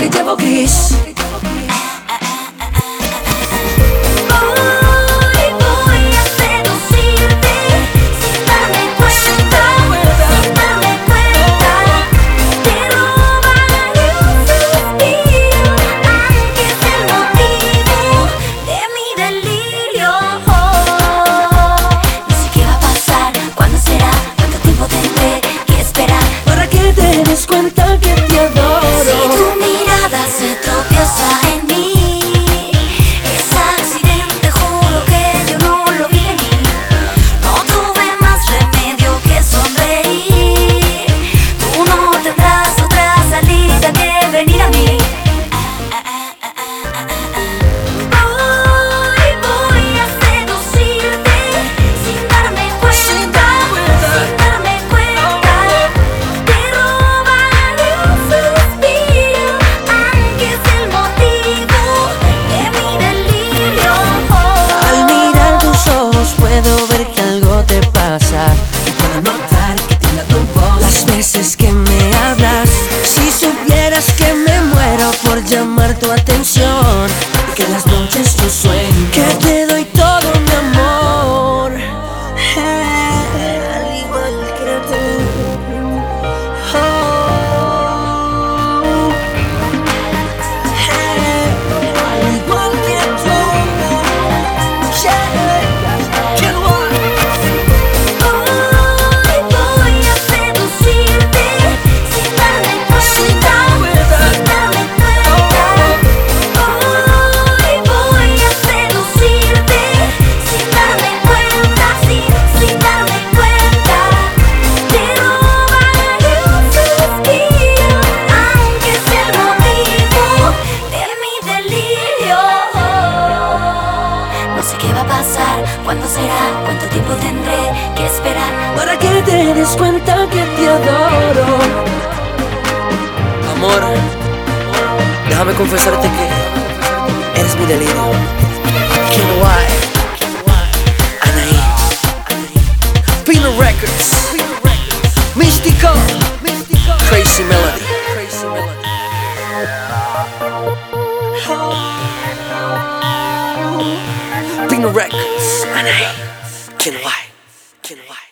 que llevo gris. Cuenta que te adoro. Si tu mirada se tropieza en mí, es accidente, juro que yo no lo vi venir. No tuve más remedio que sonreír. Tú no tendrás otra salida que venir a mí. Hoy voy a seducirte sin darme cuenta, sin darme cuenta. Puedo ver que algo te pasa y puedo notar que tiembla tu voz las veces que me hablas. Si supieras que me muero por llamar tu atención, que en las noches yo sueño que te doy todo mi amor, al igual que tú. Al igual que tú. ¿Cuándo será? ¿Cuánto tiempo tendré que esperar para que te des cuenta que te adoro? Amor, déjame confesarte que eres mi delirio. Kenway, Anaí, Pino Records, Místico, Crazy Melody. Pino Records, Anaí, Kenway.